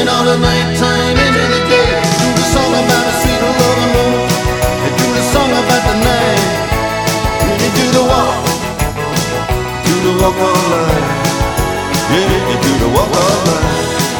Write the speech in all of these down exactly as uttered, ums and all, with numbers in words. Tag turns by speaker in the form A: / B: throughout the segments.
A: turning all the nighttime into the day. Do the song about a sweet loving woman. You do the song about the night. And you do the walk, do the walk all night. Yeah, you do the walk all night.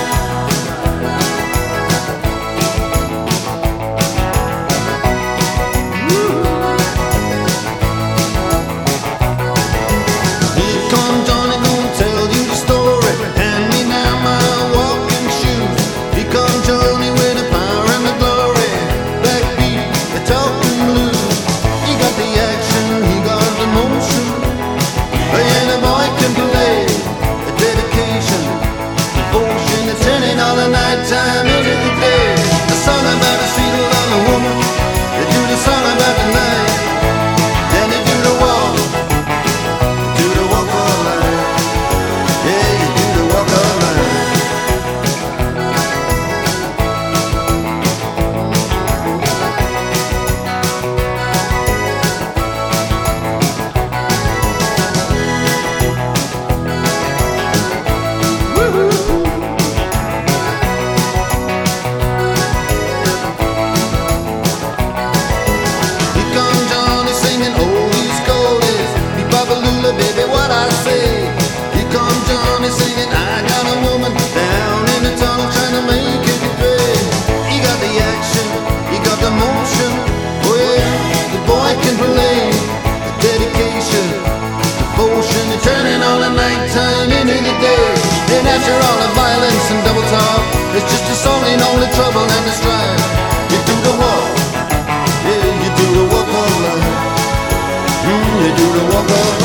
A: Time into the day. The song about a sweet loving woman. You do the song about the night. Then you do the walk, do the walk all night. Yeah, you do the walk all night. Woo-hoo. Baby, what I say. Here comes Johnny singing, I got a woman down in the tunnel trying to make it pay. He got the action, he got the motion. Oh yeah, the boy can play. The dedication, devotion, the turning all the nighttime into the day. And after all the violence and double talk, it's just a song in all the trouble and the strife. You do the walk, yeah, you do the walk all night. Mm, you do the walk all night.